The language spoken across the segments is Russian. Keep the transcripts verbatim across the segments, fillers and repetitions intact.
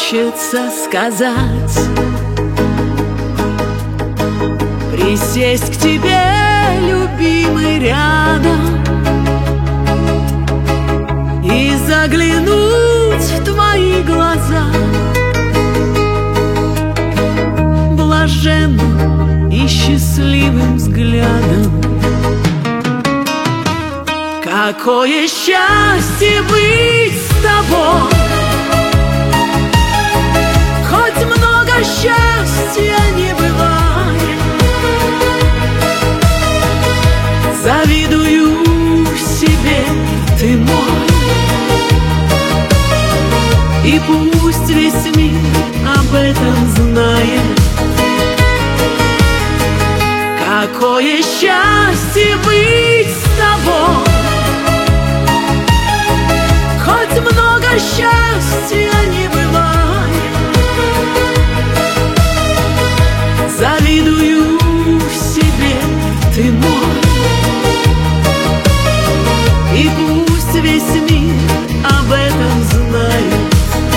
хочется сказать, присесть к тебе, любимый, рядом и заглянуть в твои глаза блаженным и счастливым взглядом. Какое счастье быть с тобой! Хоть много счастья не бывает, завидую себе, ты мой. И пусть весь мир об этом знает. Какое счастье быть с тобой! Хоть много счастья не бывает, завидую себе, ты мой. И пусть весь мир об этом знает.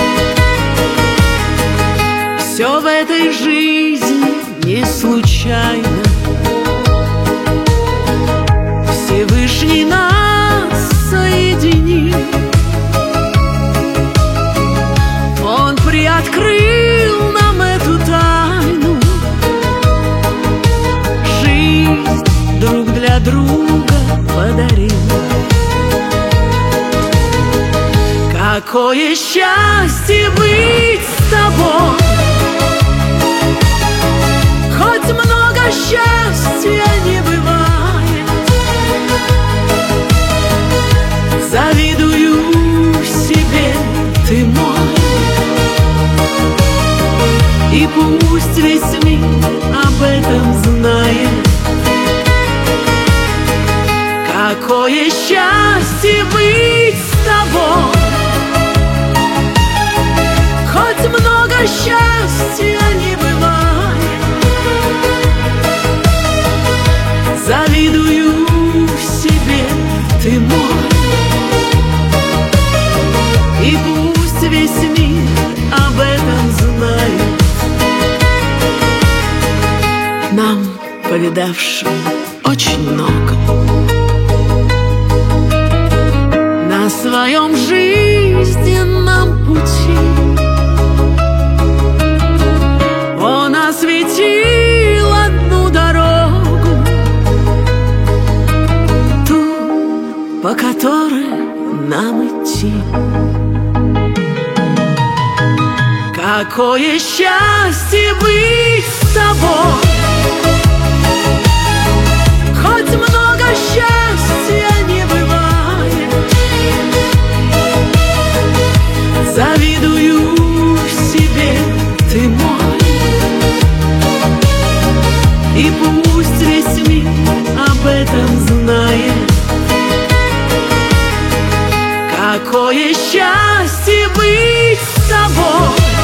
Все в этой жизни не случайно. Всевышний нас соединил. Он приоткрыл нам эту тайну. Жизнь друг для друга подарил. Какое счастье быть с тобой! Хоть много счастья не бывает, завидую себе, ты мой. И пусть весь мир об этом знает. Какое счастье быть с тобой! Хоть много счастья не бывает, завидую себе, ты мой. И пусть весь мир об этом знает. Нам, повидавшим очень много, на своем жизненном пути, Он осветил одну дорогу, ту, по которой нам идти. Какое счастье быть с тобой! Хоть много счастья не бывает, завидую себе, ты мой. И пусть весь мир об этом знает. Какое счастье быть с тобой!